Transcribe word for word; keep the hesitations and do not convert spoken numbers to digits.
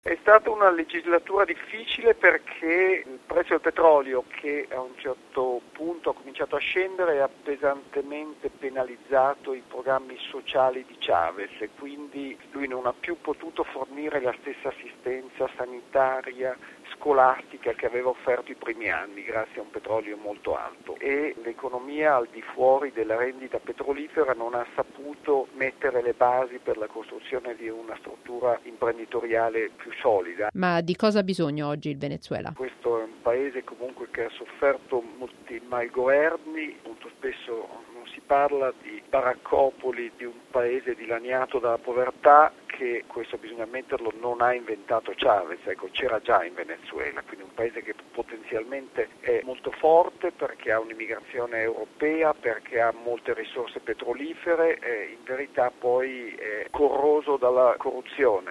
È stata una legislatura difficile perché il prezzo del petrolio, che a un certo punto ha cominciato a scendere, ha pesantemente penalizzato i programmi sociali di Chavez e quindi lui non ha più potuto fornire la stessa assistenza sanitaria, scolastica che aveva offerto i primi anni grazie a un petrolio molto alto, e l'economia al di fuori della rendita petrolifera non ha saputo mettere le basi per la costruzione di una struttura imprenditoriale più solida. Ma di cosa ha bisogno oggi il Venezuela? Questo è un paese comunque che ha sofferto molti malgoverni, molto spesso non si parla di baraccopoli, di un paese dilaniato dalla povertà, che questo bisogna ammetterlo non ha inventato Chavez, ecco, c'era già in Venezuela, quindi un paese che potenzialmente è molto forte perché ha un'immigrazione europea, perché ha molte risorse petrolifere, e in verità poi è corroso dalla corruzione.